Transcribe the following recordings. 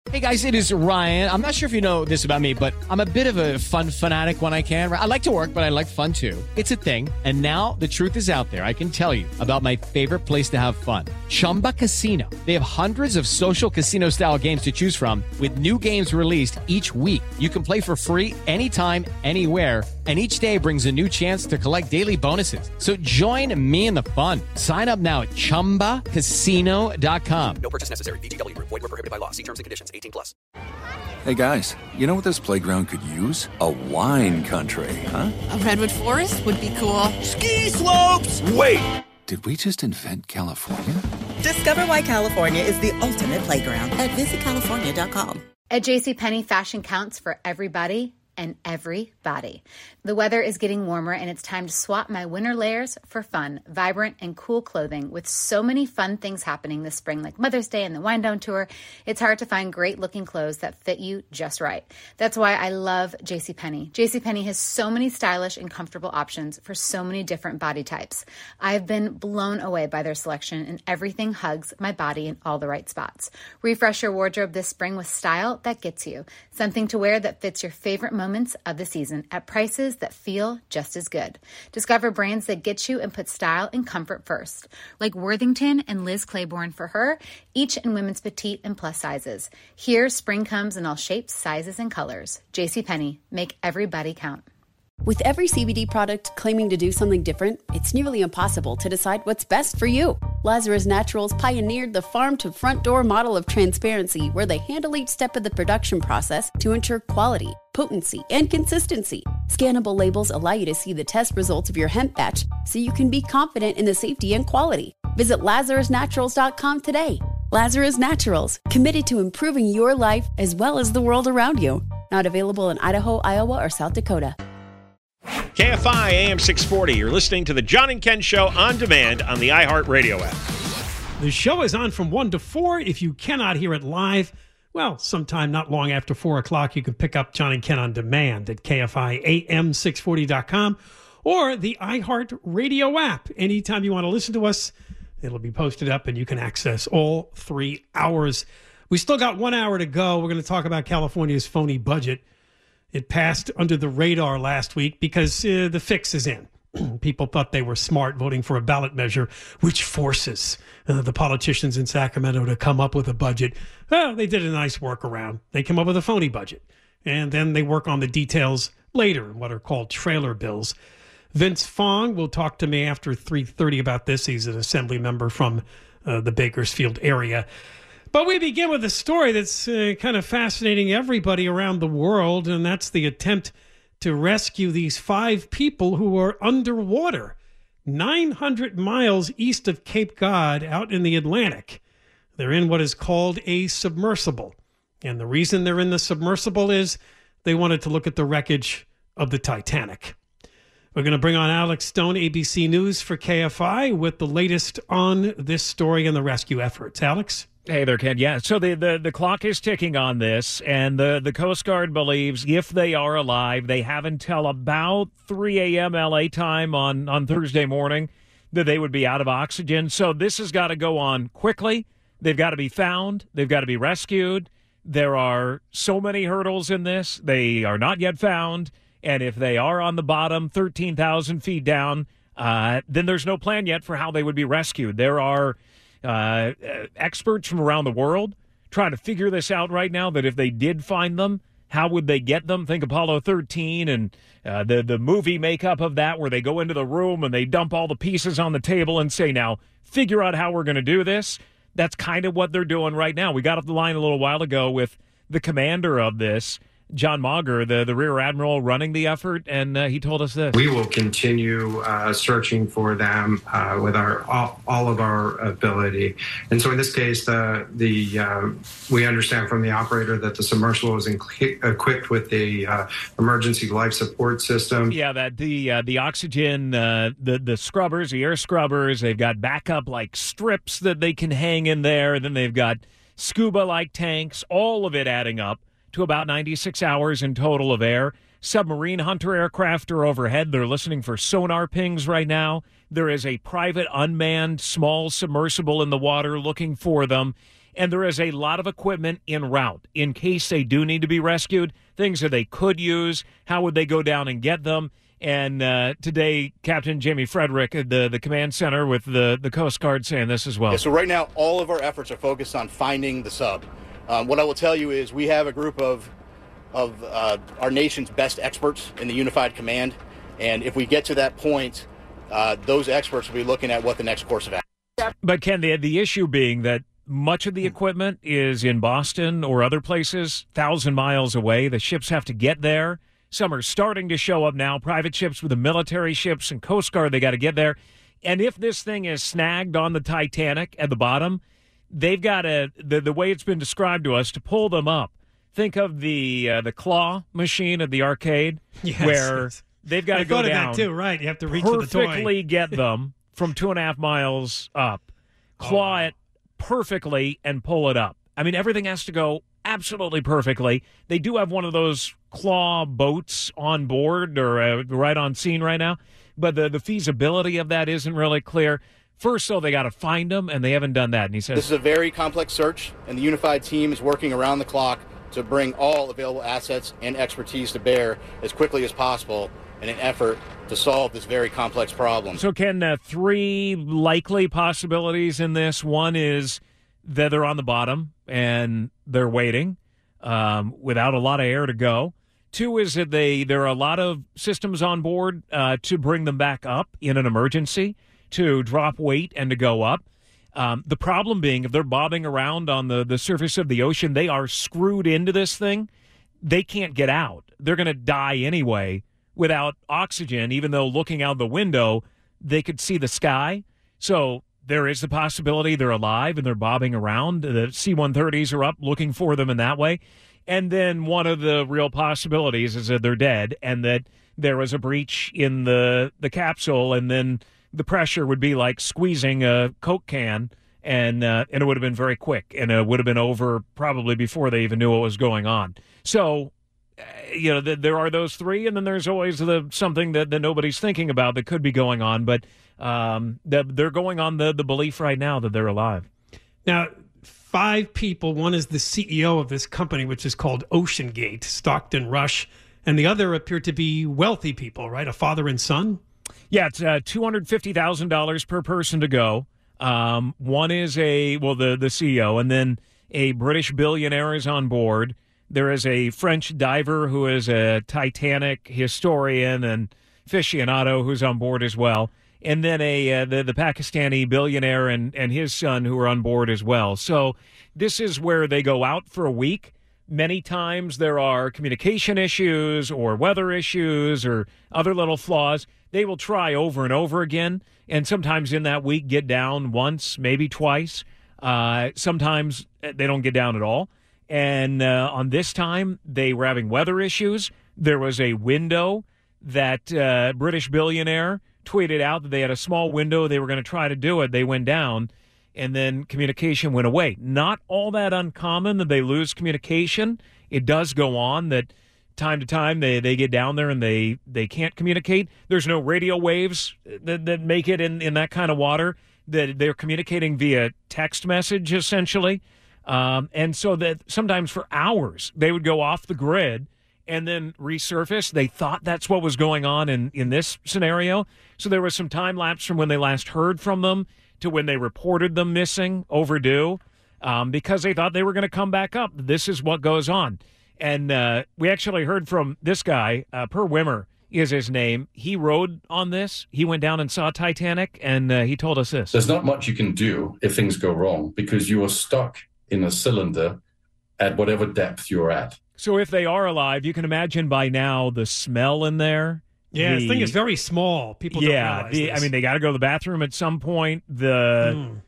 Hey guys, it is Ryan. I'm not sure if you know this about me, but I'm a bit of a fun fanatic when I can. I like to work, but I like fun too. It's a thing. And now the truth is out there. I can tell you about my favorite place to have fun. Chumba Casino. They have hundreds of social casino style games to choose from with new games released each week. You can play for free anytime, anywhere. And each day brings a new chance to collect daily bonuses. So join me in the fun. Sign up now at ChumbaCasino.com. No purchase necessary. VGW. Void where prohibited by law. See terms and conditions. 18+. Hey guys, you know what this playground could use? A wine country, huh? A redwood forest would be cool. Ski slopes! Wait! Did we just invent California? Discover why California is the ultimate playground at visitcalifornia.com. At JCPenney, fashion counts for everybody and everybody. The weather is getting warmer and it's time to swap my winter layers for fun, vibrant, and cool clothing. With so many fun things happening this spring, like Mother's Day and the Wind Down Tour, it's hard to find great looking clothes that fit you just right. That's why I love JCPenney. JCPenney has so many stylish and comfortable options for so many different body types. I've been blown away by their selection, and everything hugs my body in all the right spots. Refresh your wardrobe this spring with style that gets you. Something to wear that fits your favorite moments of the season at prices that feel just as good. Discover brands that get you and put style and comfort first, like Worthington and Liz Claiborne for her, each in women's petite and plus sizes. Here, spring comes in all shapes, sizes, and colors. JCPenney, make everybody count. With every CBD product claiming to do something different, it's nearly impossible to decide what's best for you. Lazarus Naturals pioneered the farm-to-front-door model of transparency, where they handle each step of the production process to ensure quality, potency, and consistency. Scannable labels allow you to see the test results of your hemp batch, so you can be confident in the safety and quality. Visit LazarusNaturals.com today. Lazarus Naturals, committed to improving your life as well as the world around you. Not available in Idaho, Iowa, or South Dakota. KFI AM 640. You're listening to the John and Ken Show on demand on the iHeartRadio app. The show is on from 1 to 4. If you cannot hear it live, well, sometime not long after 4 o'clock, you can pick up John and Ken on demand at KFIAM640.com or the iHeartRadio app. Anytime you want to listen to us, it'll be posted up and you can access all 3 hours. We still got 1 hour to go. We're going to talk about California's phony budget. It passed under the radar last week because the fix is in. People thought they were smart voting for a ballot measure which forces the politicians in Sacramento to come up with a budget. Well, they did a nice workaround. They came up with a phony budget. And then they work on the details later in what are called trailer bills. Vince Fong will talk to me after 3:30 about this. He's an assembly member from the Bakersfield area. But we begin with a story that's kind of fascinating everybody around the world, and that's the attempt to rescue these 5 people who are underwater 900 miles east of Cape Cod out in the Atlantic. They're in what is called a submersible. And the reason they're in the submersible is they wanted to look at the wreckage of the Titanic. We're going to bring on Alex Stone, ABC News for KFI, with the latest on this story and the rescue efforts. Alex? Hey there, Ken. Yeah, so the clock is ticking on this, and the Coast Guard believes if they are alive, they have until about 3 a.m. L.A. time on Thursday morning that they would be out of oxygen. So this has got to go on quickly. They've got to be found. They've got to be rescued. There are so many hurdles in this. They are not yet found, and if they are on the bottom, 13,000 feet down, then there's no plan yet for how they would be rescued. There are experts from around the world trying to figure this out right now, that if they did find them, how would they get them? Think Apollo 13 and the movie makeup of that, where they go into the room and they dump all the pieces on the table and say, now, figure out how we're going to do this. That's kind of what they're doing right now. We got off the line a little while ago with the commander of this, John Mauger, the Rear Admiral running the effort, and he told us this. We will continue searching for them with all of our ability. And so in this case, we understand from the operator that the submersible is equipped with the emergency life support system. Yeah, that the oxygen, the scrubbers, the air scrubbers, they've got backup like strips that they can hang in there. Then they've got scuba-like tanks, all of it adding up to about 96 hours in total of air. Submarine hunter aircraft are overhead. They're listening for sonar pings right now. There is a private unmanned small submersible in the water looking for them. And there is a lot of equipment en route in case they do need to be rescued, things that they could use. How would they go down and get them? And today, Captain Jamie Frederick, the command center with the Coast Guard, saying this as well. Yeah, so right now, all of our efforts are focused on finding the sub. What I will tell you is we have a group of our nation's best experts in the Unified Command. And if we get to that point, those experts will be looking at what the next course of action. But Ken, the issue being that much of the equipment is in Boston or other places, 1,000 miles away. The ships have to get there. Some are starting to show up now, private ships with the military ships and Coast Guard, they got to get there. And if this thing is snagged on the Titanic at the bottom, they've got the way it's been described to us, to pull them up. Think of the claw machine at the arcade, where they've got to go down. I thought of that too, right? You have to reach for the toy. Perfectly get them from 2.5 miles up, claw it perfectly, and pull it up. I mean, everything has to go absolutely perfectly. They do have one of those claw boats on board or right on scene right now, but the feasibility of that isn't really clear. First, though, they got to find them, and they haven't done that. And he says, this is a very complex search, and the Unified team is working around the clock to bring all available assets and expertise to bear as quickly as possible in an effort to solve this very complex problem. So, Ken, 3 likely possibilities in this. One is that they're on the bottom and they're waiting without a lot of air to go. 2 is that there are a lot of systems on board to bring them back up in an emergency, to drop weight and to go up. The problem being, if they're bobbing around on the surface of the ocean, they are screwed into this thing. They can't get out. They're going to die anyway without oxygen, even though looking out the window, they could see the sky. So there is the possibility they're alive and they're bobbing around. The C-130s are up looking for them in that way. And then one of the real possibilities is that they're dead and that there was a breach in the capsule, and then the pressure would be like squeezing a Coke can, and it would have been very quick, and it would have been over probably before they even knew what was going on. So, there are those 3, and then there's always something that nobody's thinking about that could be going on, but they're going on the belief right now that they're alive. Now, 5 people, one is the CEO of this company, which is called OceanGate, Stockton Rush, and the other appear to be wealthy people, right? A father and son? Yeah, it's $250,000 per person to go. One is the CEO, and then a British billionaire is on board. There is a French diver who is a Titanic historian and aficionado who's on board as well. And then the Pakistani billionaire and his son who are on board as well. So this is where they go out for a week. Many times there are communication issues or weather issues or other little flaws. They will try over and over again, and sometimes in that week get down once, maybe twice. Sometimes they don't get down at all. And on this time, they were having weather issues. There was a window that British billionaire tweeted out that they had a small window. They were going to try to do it. They went down, and then communication went away. Not all that uncommon that they lose communication. It does go on that time to time they get down there and they can't communicate. There's no radio waves that make it in that kind of water. That they're communicating via text message, essentially. And so that sometimes for hours they would go off the grid and then resurface. They thought that's what was going on in this scenario. So there was some time lapse from when they last heard from them to when they reported them missing, overdue, because they thought they were going to come back up. This is what goes on. And we actually heard from this guy, Per Wimmer is his name. He rode on this. He went down and saw Titanic, and he told us this. There's not much you can do if things go wrong because you are stuck in a cylinder at whatever depth you're at. So if they are alive, you can imagine by now the smell in there. Yeah, this thing is very small. People don't realize this. I mean, they got to go to the bathroom at some point. Apparently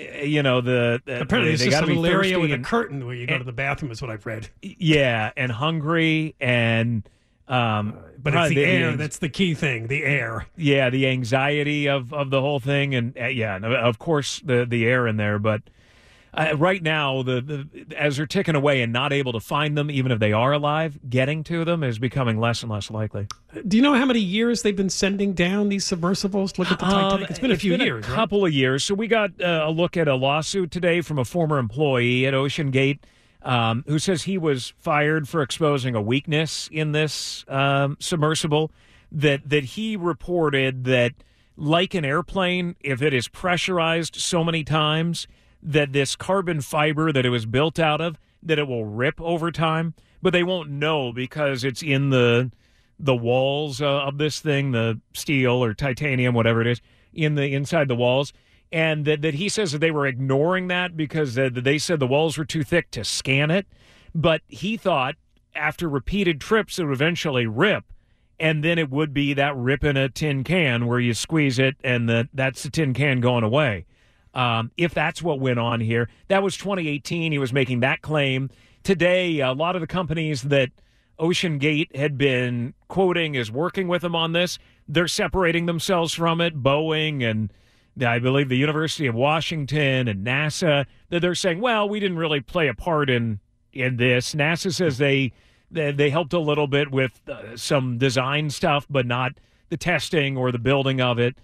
there's just a little area with a curtain where you go to the bathroom is what I've read. Yeah, and hungry and but it's the air that's the key thing, the air. Yeah, the anxiety of the whole thing, and of course the air in there. But Right now, as they're ticking away and not able to find them, even if they are alive, getting to them is becoming less and less likely. Do you know how many years they've been sending down these submersibles to look at the Titanic? It's been a few years, a couple of years. So we got a look at a lawsuit today from a former employee at OceanGate who says he was fired for exposing a weakness in this submersible, that he reported that, like an airplane, if it is pressurized so many times, that this carbon fiber that it was built out of, that it will rip over time, but they won't know because it's in the walls of this thing, the steel or titanium, whatever it is, inside the walls. And that he says that they were ignoring that because they said the walls were too thick to scan it. But he thought after repeated trips it would eventually rip, and then it would be that rip in a tin can where you squeeze it and that's the tin can going away. If that's what went on here. That was 2018. He was making that claim. Today, a lot of the companies that OceanGate had been quoting as working with him on this, they're separating themselves from it. Boeing and I believe the University of Washington and NASA, that they're saying, well, we didn't really play a part in this. NASA says they helped a little bit with some design stuff, but not the testing or the building of it.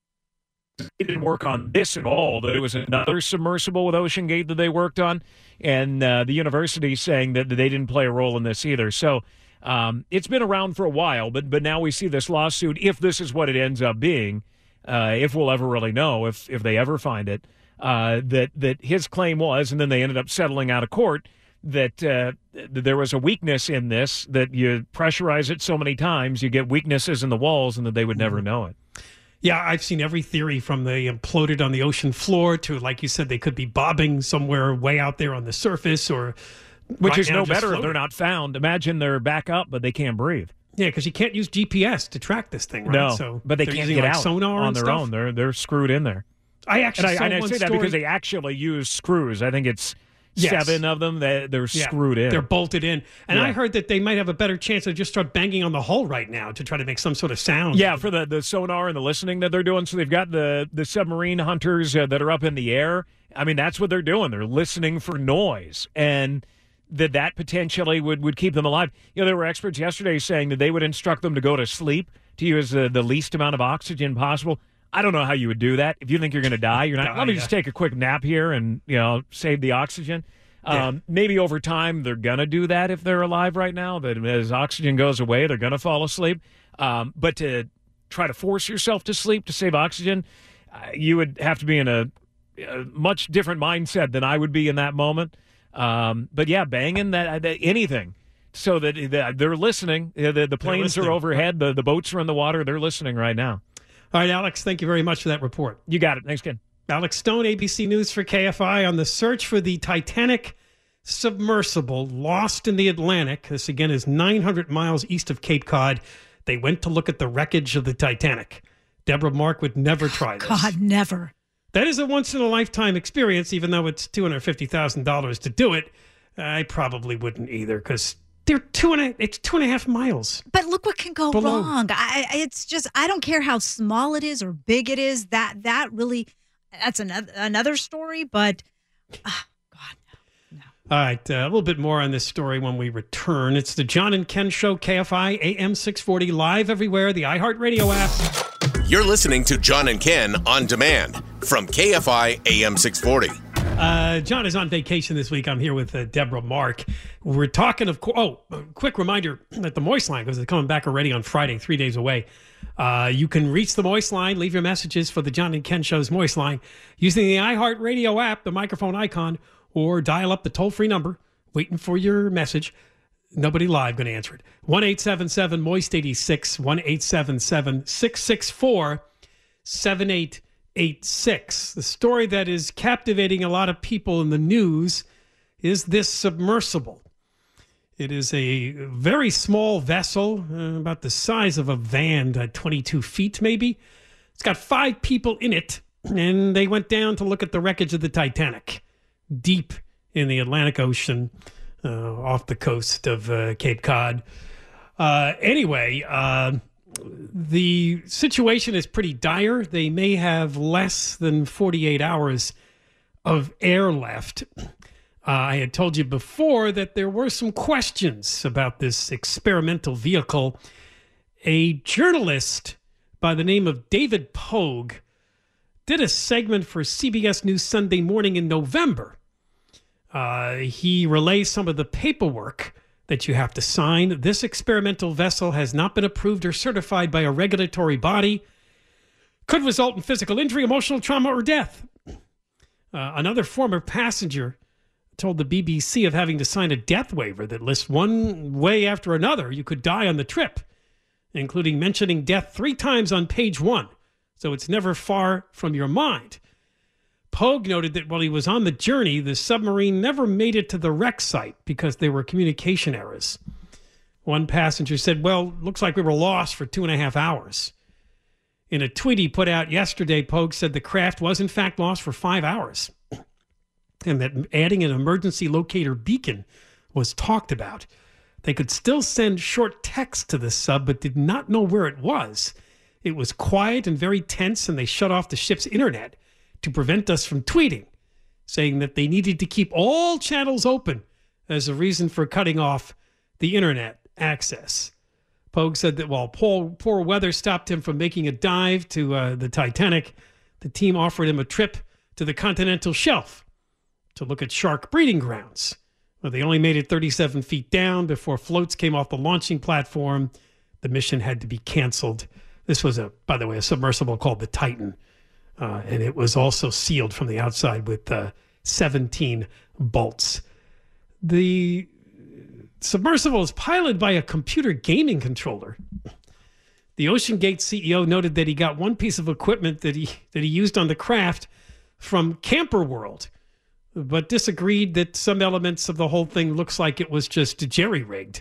They didn't work on this at all, that it was another submersible with OceanGate that they worked on, and the university saying that they didn't play a role in this either. So it's been around for a while, but now we see this lawsuit, if this is what it ends up being, if we'll ever really know, if they ever find it, that his claim was, and then they ended up settling out of court, that there was a weakness in this, that you pressurize it so many times, you get weaknesses in the walls, and that they would never know it. Yeah, I've seen every theory from they imploded on the ocean floor to, like you said, they could be bobbing somewhere way out there on the surface, or which is no better if they're not found. Imagine they're back up, but they can't breathe. Yeah, because you can't use GPS to track this thing, right? No, so but they can't get out sonar on their own. They're screwed in there. I actually saw I one say that story because they actually use screws. I think it's 7 of them that they're screwed in. They're bolted in. And I heard that they might have a better chance to just start banging on the hull right now to try to make some sort of sound. Yeah, for the sonar and the listening that they're doing. So they've got the submarine hunters that are up in the air. I mean, that's what they're doing. They're listening for noise. And that potentially would keep them alive. You know, there were experts yesterday saying that they would instruct them to go to sleep, to use the least amount of oxygen possible. I don't know how you would do that. If you think you're going to die, you're not. Let me just take a quick nap here and save the oxygen. Maybe over time they're going to do that if they're alive right now. That as oxygen goes away, they're going to fall asleep. But to try to force yourself to sleep to save oxygen, you would have to be in a much different mindset than I would be in that moment. But yeah, banging that anything. So that they're listening. The planes are overhead. The boats are in the water. They're listening right now. All right, Alex, thank you very much for that report. You got it. Thanks, Ken. Alex Stone, ABC News for KFI, on the search for the Titanic submersible lost in the Atlantic. This, again, is 900 miles east of Cape Cod. They went to look at the wreckage of the Titanic. Deborah Mark would never try this. God, never. That is a once-in-a-lifetime experience, even though it's $250,000 to do it. I probably wouldn't either, because they're 2.5 miles. But look what can go wrong. It's just, I don't care how small it is or big it is. That really, that's another story. But God, no. All right, a little bit more on this story when we return. It's the John and Ken Show, KFI AM 640, live everywhere, the iHeartRadio app. You're listening to John and Ken on demand from KFI AM 640. John is on vacation this week. I'm here with Deborah Mark. We're talking quick reminder that the Moist Line, because it's coming back already on Friday, 3 days away. You can reach the Moist Line, leave your messages for the John and Ken Show's Moist Line using the iHeartRadio app, the microphone icon, or dial up the toll-free number, waiting for your message. Nobody live going to answer it. 1-877-MOIST-86, 1-877-664-7886. The story that is captivating a lot of people in the news is this submersible. It is a very small vessel, about the size of a van, 22 feet maybe. It's got 5 people in it, and they went down to look at the wreckage of the Titanic, deep in the Atlantic Ocean, off the coast of Cape Cod. Anyway, the situation is pretty dire. They may have less than 48 hours of air left. I had told you before that there were some questions about this experimental vehicle. A journalist by the name of David Pogue did a segment for CBS News Sunday Morning in November. He relays some of the paperwork that you have to sign. This experimental vessel has not been approved or certified by a regulatory body. Could result in physical injury, emotional trauma, or death. Another former passenger told the BBC of having to sign a death waiver that lists one way after another you could die on the trip, including mentioning death 3 times on page 1. So it's never far from your mind. Pogue noted that while he was on the journey, the submarine never made it to the wreck site because there were communication errors. One passenger said, well, looks like we were lost for 2.5 hours. In a tweet he put out yesterday, Pogue said the craft was in fact lost for 5 hours and that adding an emergency locator beacon was talked about. They could still send short text to the sub, but did not know where it was. It was quiet and very tense, and they shut off the ship's internet to prevent us from tweeting, saying that they needed to keep all channels open as a reason for cutting off the internet access. Pogue said that while poor weather stopped him from making a dive to the Titanic, the team offered him a trip to the continental shelf to look at shark breeding grounds. Well, they only made it 37 feet down before floats came off the launching platform. The mission had to be canceled. This was, by the way, a submersible called the Titan. And it was also sealed from the outside with 17 bolts. The submersible is piloted by a computer gaming controller. The OceanGate CEO noted that he got one piece of equipment that he used on the craft from Camper World, but disagreed that some elements of the whole thing looks like it was just jerry-rigged.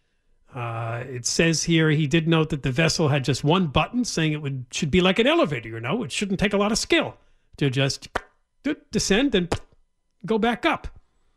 It says here he did note that the vessel had just one button, saying it should be like an elevator, it shouldn't take a lot of skill to just descend and go back up.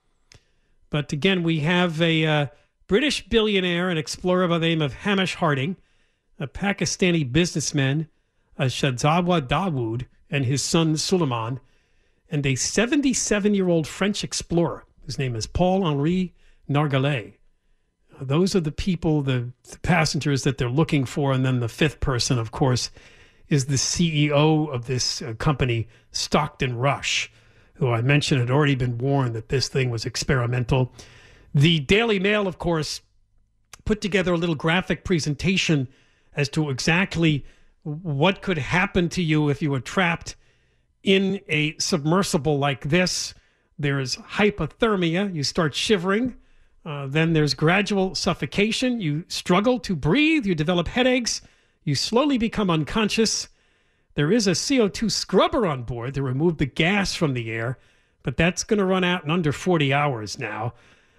But again, we have a British billionaire and explorer by the name of Hamish Harding, a Pakistani businessman, Shahzawa Dawood, and his son Suleiman, and a 77-year-old French explorer whose name is Paul-Henri Nargeolet. Those are the people, the passengers that they're looking for. And then the 5th person, of course, is the CEO of this company, Stockton Rush, who I mentioned had already been warned that this thing was experimental. The Daily Mail, of course, put together a little graphic presentation as to exactly what could happen to you if you were trapped in a submersible like this. There's hypothermia. You start shivering. Then there's gradual suffocation. You struggle to breathe. You develop headaches. You slowly become unconscious. There is a CO2 scrubber on board to remove the gas from the air, but that's going to run out in under 40 hours now.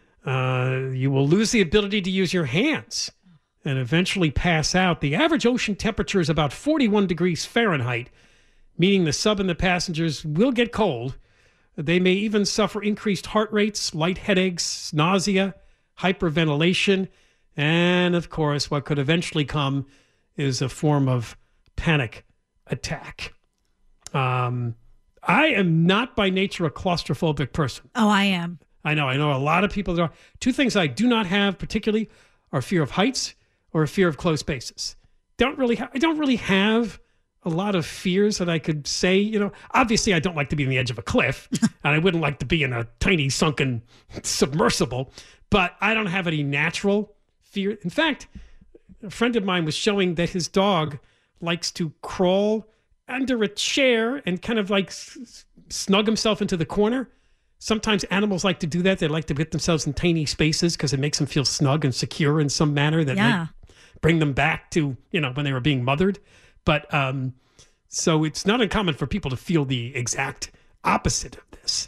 You will lose the ability to use your hands and eventually pass out. The average ocean temperature is about 41 degrees Fahrenheit, meaning the sub and the passengers will get cold. They may even suffer increased heart rates, light headaches, nausea, hyperventilation, and of course, what could eventually come is a form of panic attack. I am not by nature a claustrophobic person. Oh, I am. I know a lot of people that are. 2 things I do not have particularly are fear of heights or a fear of closed spaces. I don't really have a lot of fears that I could say, obviously I don't like to be on the edge of a cliff and I wouldn't like to be in a tiny sunken submersible, but I don't have any natural fear. In fact, a friend of mine was showing that his dog likes to crawl under a chair and kind of like snug himself into the corner. Sometimes animals like to do that. They like to get themselves in tiny spaces because it makes them feel snug and secure in some manner that might bring them back to, when they were being mothered. But so it's not uncommon for people to feel the exact opposite of this.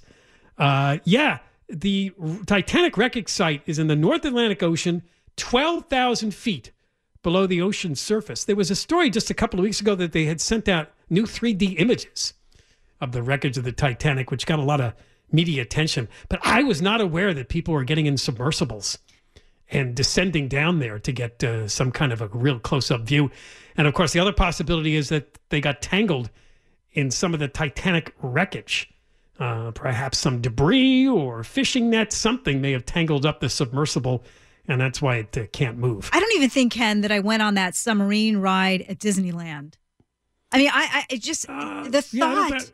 The Titanic wreckage site is in the North Atlantic Ocean, 12,000 feet below the ocean's surface. There was a story just a couple of weeks ago that they had sent out new 3D images of the wreckage of the Titanic, which got a lot of media attention. But I was not aware that people were getting in submersibles and descending down there to get some kind of a real close-up view. And of course, the other possibility is that they got tangled in some of the Titanic wreckage. Perhaps some debris or fishing nets, something may have tangled up the submersible, and that's why it can't move. I don't even think, Ken, that I went on that submarine ride at Disneyland. I mean, it just the thought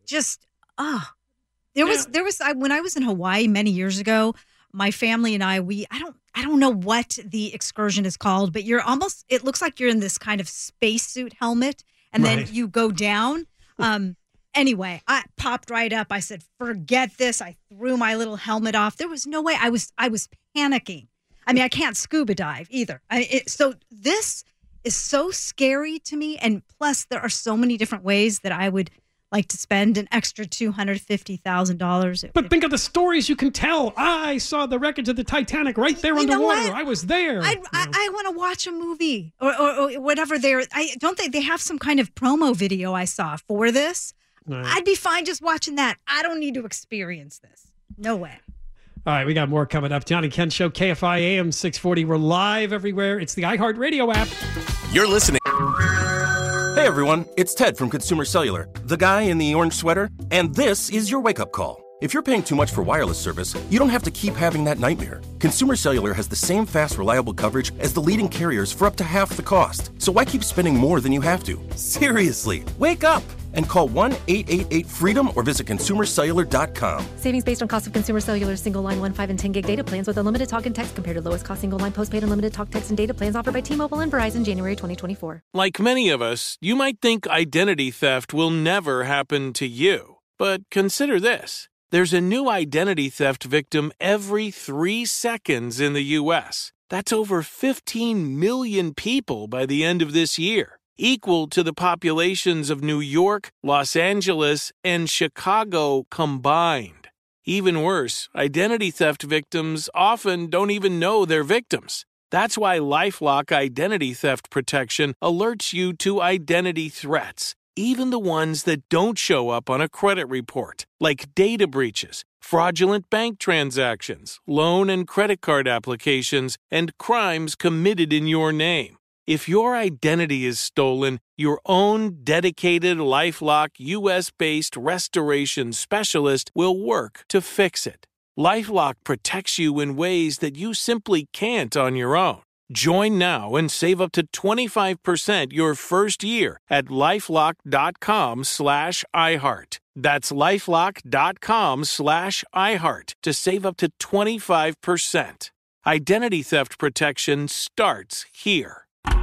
there was when I was in Hawaii many years ago, my family and I don't know what the excursion is called, but it looks like you're in this kind of spacesuit helmet, and then you go down. Anyway, I popped right up. I said, forget this. I threw my little helmet off. There was no way. I was panicking. I mean, I can't scuba dive either. So this is so scary to me. And plus, there are so many different ways that I would like to spend an extra $250,000. But think of the stories you can tell. I saw the wreckage of the Titanic right there underwater. I was there. I want to watch a movie or whatever. Don't they have some kind of promo video I saw for this? Right. I'd be fine just watching that. I don't need to experience this. No way. All right, we got more coming up. John and Ken Show, KFI AM 640. We're live everywhere. It's the iHeartRadio app. You're listening. Hey, everyone. It's Ted from Consumer Cellular, the guy in the orange sweater. And this is your wake-up call. If you're paying too much for wireless service, you don't have to keep having that nightmare. Consumer Cellular has the same fast, reliable coverage as the leading carriers for up to half the cost. So why keep spending more than you have to? Seriously, wake up and call 1-888-FREEDOM or visit consumercellular.com. Savings based on cost of Consumer Cellular single line 1, 5, and 10 gig data plans with unlimited talk and text compared to lowest cost single line postpaid unlimited talk, text, and data plans offered by T-Mobile and Verizon January 2024. Like many of us, you might think identity theft will never happen to you. But consider this. There's a new identity theft victim every 3 seconds in the U.S. That's over 15 million people by the end of this year, equal to the populations of New York, Los Angeles, and Chicago combined. Even worse, identity theft victims often don't even know they're victims. That's why LifeLock Identity Theft Protection alerts you to identity threats, even the ones that don't show up on a credit report, like data breaches, fraudulent bank transactions, loan and credit card applications, and crimes committed in your name. If your identity is stolen, your own dedicated LifeLock U.S.-based restoration specialist will work to fix it. LifeLock protects you in ways that you simply can't on your own. Join now and save up to 25% your first year at LifeLock.com/iHeart. That's LifeLock.com/iHeart to save up to 25%. Identity theft protection starts here.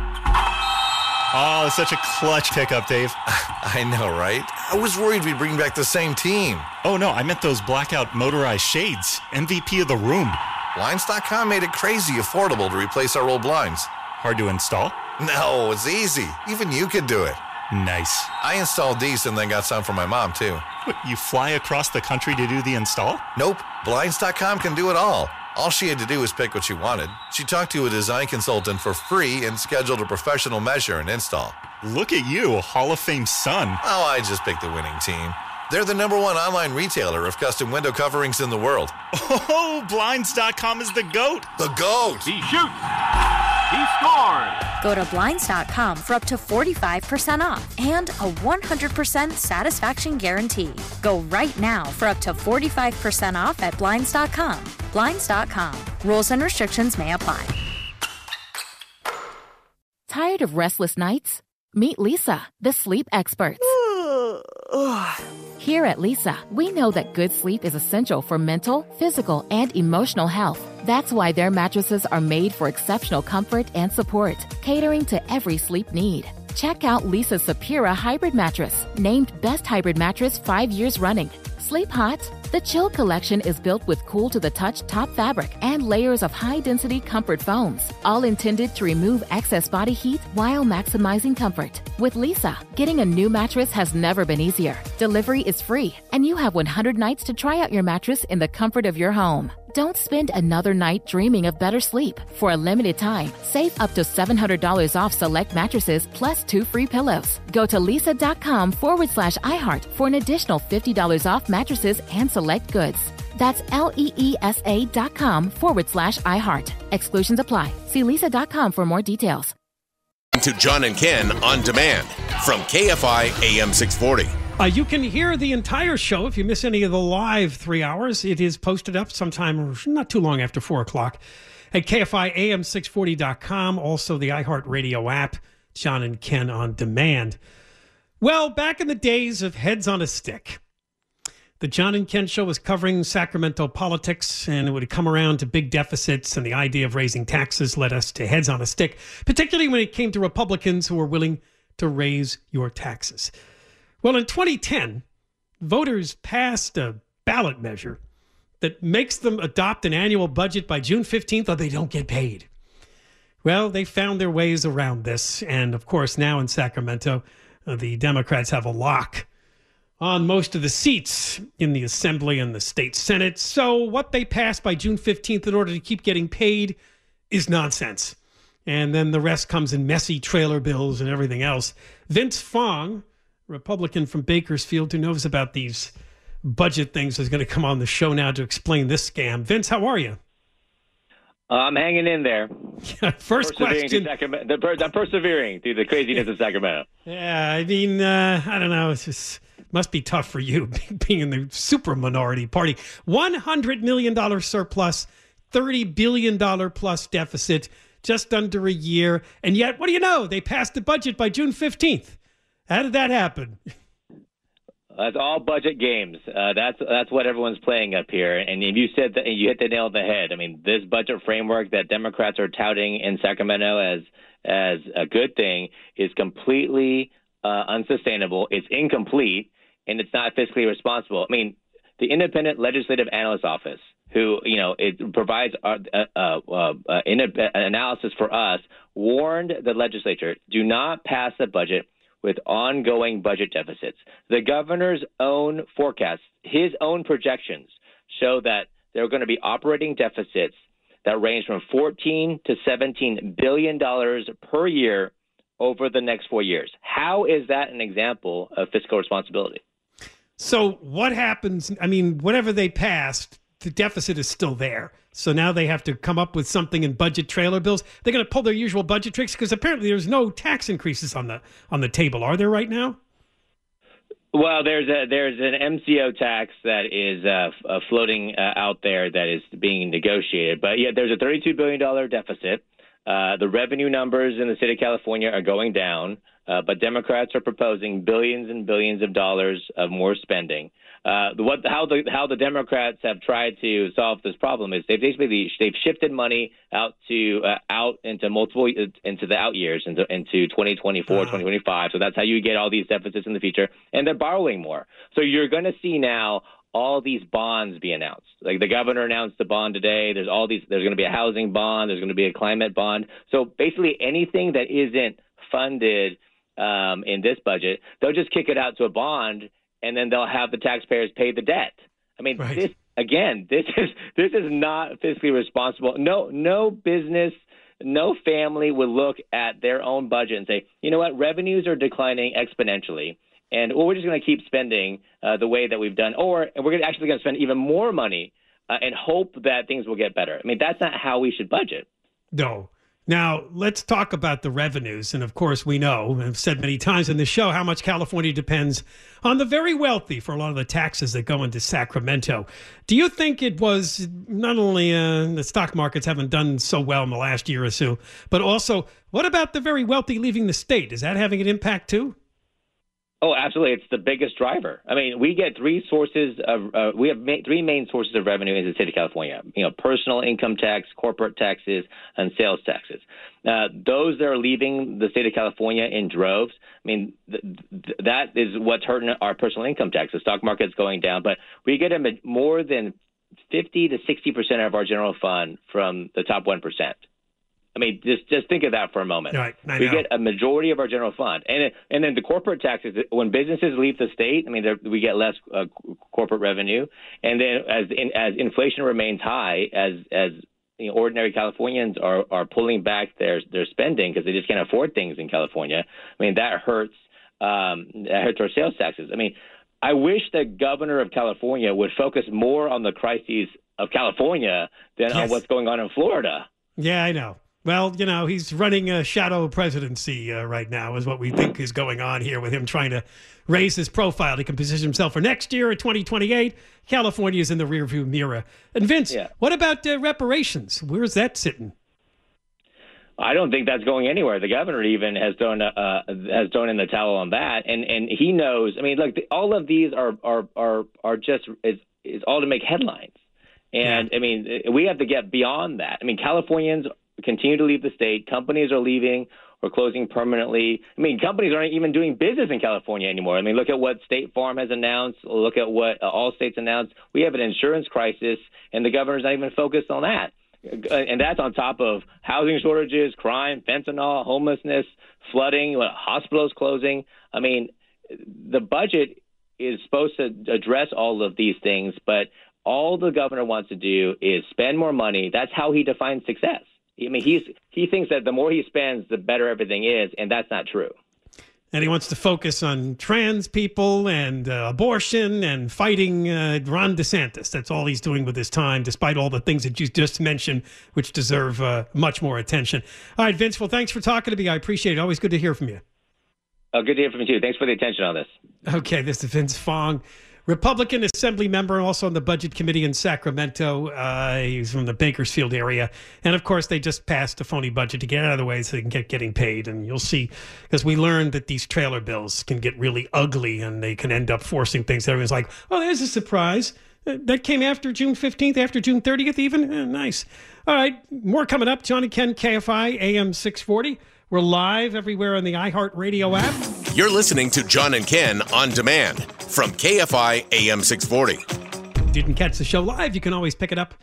Oh, such a clutch pickup, Dave. I know, right? I was worried we'd bring back the same team. Oh, no, I meant those blackout motorized shades. MVP of the room. Blinds.com made it crazy affordable to replace our old blinds. Hard to install? No, it's easy. Even you could do it. Nice. I installed these and then got some for my mom, too. What, you fly across the country to do the install? Nope. Blinds.com can do it all. All she had to do was pick what she wanted. She talked to a design consultant for free and scheduled a professional measure and install. Look at you, a Hall of Fame son. Oh, I just picked the winning team. They're the #1 online retailer of custom window coverings in the world. Oh, Blinds.com is the GOAT. The GOAT. He shoots. He scores. Go to Blinds.com for up to 45% off and a 100% satisfaction guarantee. Go right now for up to 45% off at Blinds.com. Blinds.com. Rules and restrictions may apply. Tired of restless nights? Meet Lisa, the sleep experts. Here at Lisa, we know that good sleep is essential for mental, physical, and emotional health. That's why their mattresses are made for exceptional comfort and support, catering to every sleep need. Check out Lisa's Sapira Hybrid Mattress, named Best Hybrid Mattress 5 years running. Sleep hot? The Chill Collection is built with cool-to-the-touch top fabric and layers of high-density comfort foams, all intended to remove excess body heat while maximizing comfort. With Lisa, getting a new mattress has never been easier. Delivery is free, and you have 100 nights to try out your mattress in the comfort of your home. Don't spend another night dreaming of better sleep. For a limited time, save up to $700 off select mattresses plus 2 free pillows. Go to lisa.com/iHeart for an additional $50 off mattresses and select goods. That's LEESA.com/iHeart. Exclusions apply. See lisa.com for more details. To John and Ken on demand from KFI AM 640. You can hear the entire show if you miss any of the live 3 hours. It is posted up sometime not too long after 4 o'clock at KFIAM640.com. Also the iHeartRadio app, John and Ken on Demand. Well, back in the days of Heads on a Stick, the John and Ken show was covering Sacramento politics, and it would come around to big deficits, and the idea of raising taxes led us to Heads on a Stick, particularly when it came to Republicans who were willing to raise your taxes. Well, in 2010, voters passed a ballot measure that makes them adopt an annual budget by June 15th or they don't get paid. Well, they found their ways around this. And of course, now in Sacramento, the Democrats have a lock on most of the seats in the Assembly and the state Senate. So what they passed by June 15th in order to keep getting paid is nonsense. And then the rest comes in messy trailer bills and everything else. Vince Fong, Republican from Bakersfield, who knows about these budget things, is going to come on the show now to explain this scam. Vince, how are you? I'm hanging in there. First question. I'm persevering through the craziness of Sacramento. Yeah, I mean, I don't know. It's just must be tough for you being in the super minority party. $100 million surplus, $30 billion plus deficit, just under a year. And yet, what do you know? They passed the budget by June 15th. How did that happen? That's all budget games. That's what everyone's playing up here. And if you said that, you hit the nail on the head. I mean, this budget framework that Democrats are touting in Sacramento as a good thing is completely unsustainable. It's incomplete, and it's not fiscally responsible. I mean, the Independent Legislative Analyst Office, who it provides analysis for us, warned the legislature, do not pass the budget with ongoing budget deficits. The governor's own forecasts, his own projections, show that there are going to be operating deficits that range from $14 to $17 billion per year over the next 4 years. How is that an example of fiscal responsibility? So what happens? I mean, whatever they passed, the deficit is still there. So now they have to come up with something in budget trailer bills. They're going to pull their usual budget tricks because apparently there's no tax increases on the table. Are there right now? Well, there's an MCO tax that is floating out there that is being negotiated. But yeah, there's a $32 billion deficit. The revenue numbers in the state of California are going down, but Democrats are proposing billions and billions of dollars of more spending. How the Democrats have tried to solve this problem is they've shifted money out into the out years into 2024, 2025. So that's how you get all these deficits in the future, and they're borrowing more. So you're going to see now all these bonds be announced. Like the governor announced the bond today. There's going to be a housing bond. There's going to be a climate bond. So basically anything that isn't funded in this budget, they'll just kick it out to a bond, and then they'll have the taxpayers pay the debt. I mean, This is not fiscally responsible. No business, no family would look at their own budget and say, you know what, revenues are declining exponentially, and we're just going to keep spending the way that we've done, and we're actually going to spend even more money and hope that things will get better. I mean, that's not how we should budget. No. Now, let's talk about the revenues. And of course, we know, I've said many times in the show, how much California depends on the very wealthy for a lot of the taxes that go into Sacramento. Do you think it was not only the stock markets haven't done so well in the last year or so, but also what about the very wealthy leaving the state? Is that having an impact too? Oh, absolutely. It's the biggest driver. I mean, we get three main sources of revenue in the state of California, personal income tax, corporate taxes, and sales taxes. Those that are leaving the state of California in droves, I mean, that is what's hurting our personal income tax. The stock market's going down, but we get more than 50 to 60% of our general fund from the top 1%. I mean, just think of that for a moment. Right, we get a majority of our general fund, and then the corporate taxes. When businesses leave the state, I mean, we get less corporate revenue, and then as inflation remains high, as ordinary Californians are pulling back their spending because they just can't afford things in California. I mean, that hurts our sales taxes. I mean, I wish the governor of California would focus more on the crises of California than on what's going on in Florida. Yeah, I know. Well, you know, he's running a shadow presidency right now is what we think is going on here with him trying to raise his profile. He can position himself for next year at 2028. California is in the rearview mirror. And Vince, what about reparations? Where's that sitting? I don't think that's going anywhere. The governor even has thrown in the towel on that, and he knows. I mean, look, all of these are just is all to make headlines, and I mean, we have to get beyond that. I mean, Californians continue to leave the state. Companies are leaving or closing permanently. I mean, companies aren't even doing business in California anymore. I mean, look at what State Farm has announced. Look at what Allstate's announced. We have an insurance crisis, and the governor's not even focused on that. And that's on top of housing shortages, crime, fentanyl, homelessness, flooding, hospitals closing. I mean, the budget is supposed to address all of these things, but all the governor wants to do is spend more money. That's how he defines success. I mean, he thinks that the more he spends, the better everything is, and that's not true. And he wants to focus on trans people and abortion and fighting Ron DeSantis. That's all he's doing with his time, despite all the things that you just mentioned, which deserve much more attention. All right, Vince, well, thanks for talking to me. I appreciate it. Always good to hear from you. Good to hear from you, too. Thanks for the attention on this. Okay, this is Vince Fong, Republican Assembly member, also on the Budget Committee in Sacramento. He's from the Bakersfield area. And, of course, they just passed a phony budget to get out of the way so they can get getting paid. And you'll see, because we learned that these trailer bills can get really ugly and they can end up forcing things. Everyone's like, oh, there's a surprise. That came after June 15th, after June 30th even? Nice. All right, more coming up. John and Ken, KFI, AM 640. We're live everywhere on the iHeartRadio app. You're listening to John and Ken on demand from KFI AM 640. Didn't catch the show live? You can always pick it up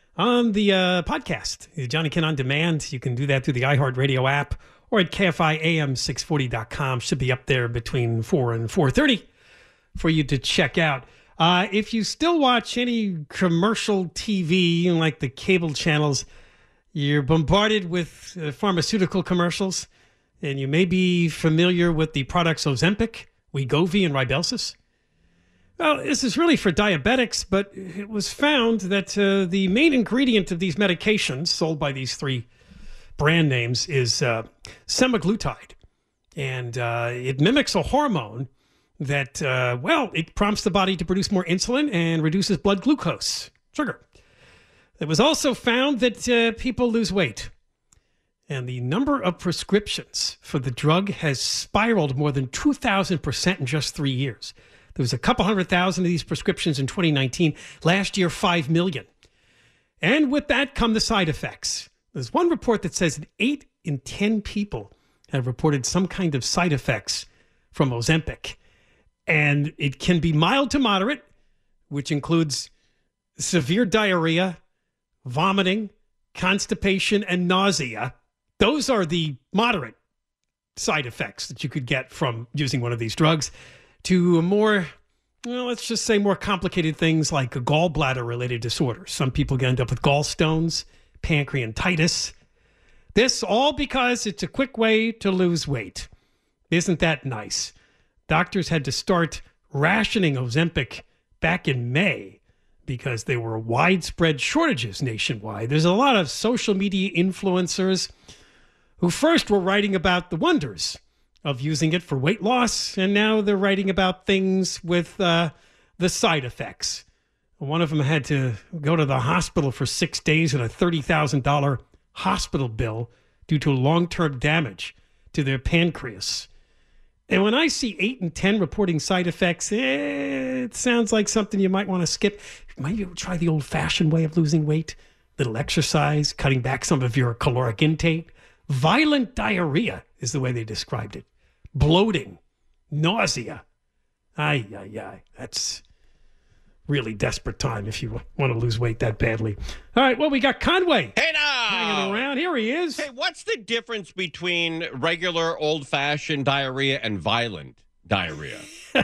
on the podcast. John and Ken on demand. You can do that through the iHeartRadio app or at KFIAM640.com. Should be up there between 4 and 4:30 for you to check out. If you still watch any commercial TV, like the cable channels, you're bombarded with pharmaceutical commercials, and you may be familiar with the products Ozempic, Wegovy, and Rybelsus. Well, this is really for diabetics, but it was found that the main ingredient of these medications sold by these three brand names is semaglutide. And it mimics a hormone that, it prompts the body to produce more insulin and reduces blood glucose, sugar. It was also found that people lose weight. And the number of prescriptions for the drug has spiraled more than 2,000% in just 3 years. There was a couple 100,000 of these prescriptions in 2019. Last year, 5 million. And with that come the side effects. There's one report that says that 8 in 10 people have reported some kind of side effects from Ozempic. And it can be mild to moderate, which includes severe diarrhea, vomiting, constipation, and nausea. Those are the moderate side effects that you could get from using one of these drugs, to more, let's just say more complicated things like gallbladder-related disorders. Some people end up with gallstones, pancreatitis. This all because it's a quick way to lose weight. Isn't that nice? Doctors had to start rationing Ozempic back in May because there were widespread shortages nationwide. There's a lot of social media influencers who first were writing about the wonders of using it for weight loss, and now they're writing about things with the side effects. One of them had to go to the hospital for 6 days and a $30,000 hospital bill due to long-term damage to their pancreas. And when I see 8 in 10 reporting side effects, it sounds like something you might want to skip. Maybe try the old-fashioned way of losing weight. Little exercise, cutting back some of your caloric intake. Violent diarrhea is the way they described it. Bloating, nausea. That's really desperate time if you want to lose weight that badly. All right, well, we got Conway. Hey, now! Hanging around. Here he is. Hey, what's the difference between regular old-fashioned diarrhea and violent diarrhea?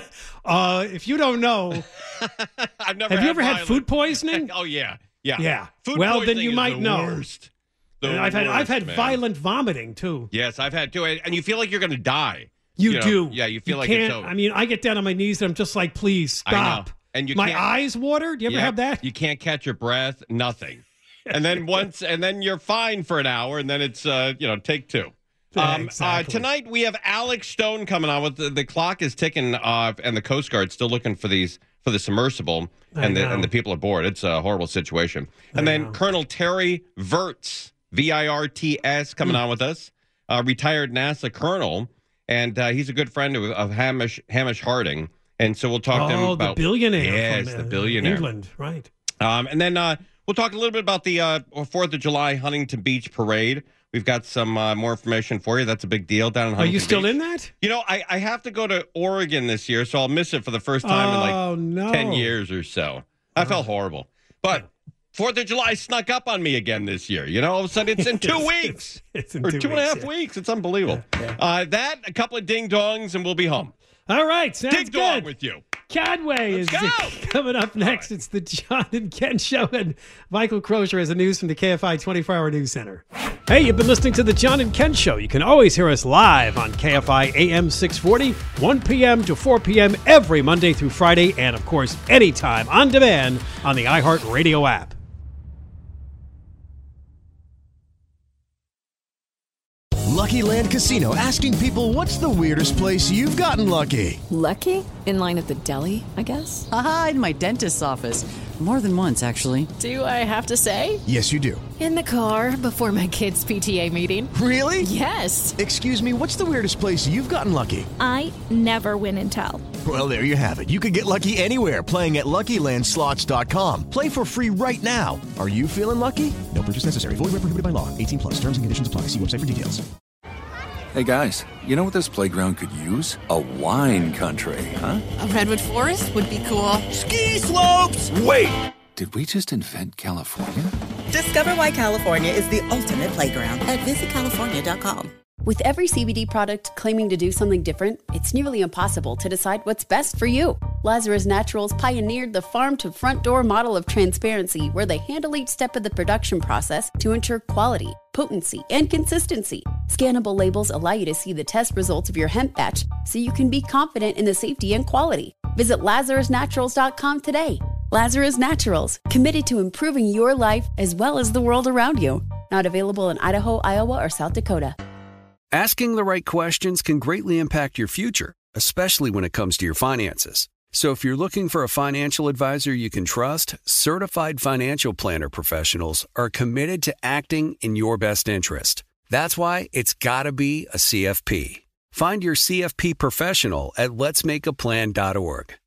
If you don't know, Have you ever had food poisoning? Oh, yeah. Well, Food then poisoning you is might the know. Worst. I've had man. violent vomiting, too. Yes, I've had, too. And you feel like you're going to die. You do. Yeah, you feel like can't, it's over. I mean, I get down on my knees and I'm just like, please, stop. I know. And my eyes water? Do you ever have that? You can't catch your breath. Nothing. and then you're fine for an hour, and then it's take two. Exactly. Tonight we have Alex Stone coming on. With the clock is ticking, and the Coast Guard's still looking for the submersible and the people aboard. It's a horrible situation. And then Colonel Terry Virts, Virts, coming on with us, retired NASA colonel, and he's a good friend of Hamish Harding. And so we'll talk to him about the billionaire. Yes, the billionaire. England, right. And then we'll talk a little bit about the 4th of July Huntington Beach Parade. We've got some more information for you. That's a big deal down in Huntington Beach. Are you still in that? I have to go to Oregon this year, so I'll miss it for the first time in 10 years or so. I felt horrible. But 4th of July snuck up on me again this year. All of a sudden it's in 2 weeks. It's in or 2.5 weeks. It's unbelievable. That, a couple of ding-dongs, and we'll be home. All right, sounds good. Ding-dong with you. Cadway is coming up next. It's the John and Ken Show, and Michael Crozier has the news from the KFI 24-hour News Center. Hey, you've been listening to the John and Ken Show. You can always hear us live on KFI AM 640, 1 p.m. to 4 p.m. every Monday through Friday, and, of course, anytime on demand on the iHeartRadio app. Lucky Land Casino, asking people, what's the weirdest place you've gotten lucky? Lucky? In line at the deli, I guess? Aha, in my dentist's office. More than once, actually. Do I have to say? Yes, you do. In the car before my kids' PTA meeting. Really? Yes. Excuse me, what's the weirdest place you've gotten lucky? I never win and tell. Well, there you have it. You can get lucky anywhere, playing at LuckyLandSlots.com. Play for free right now. Are you feeling lucky? No purchase necessary. Void where prohibited by law. 18+. Terms and conditions apply. See website for details. Hey, guys, you know what this playground could use? A wine country, huh? A redwood forest would be cool. Ski slopes! Wait! Did we just invent California? Discover why California is the ultimate playground at visitcalifornia.com. With every CBD product claiming to do something different, it's nearly impossible to decide what's best for you. Lazarus Naturals pioneered the farm-to-front-door model of transparency, where they handle each step of the production process to ensure quality, potency, and consistency. Scannable labels allow you to see the test results of your hemp batch, so you can be confident in the safety and quality. Visit LazarusNaturals.com today. Lazarus Naturals, committed to improving your life as well as the world around you. Not available in Idaho, Iowa, or South Dakota. Asking the right questions can greatly impact your future, especially when it comes to your finances. So if you're looking for a financial advisor you can trust, certified financial planner professionals are committed to acting in your best interest. That's why it's got to be a CFP. Find your CFP professional at letsmakeaplan.org.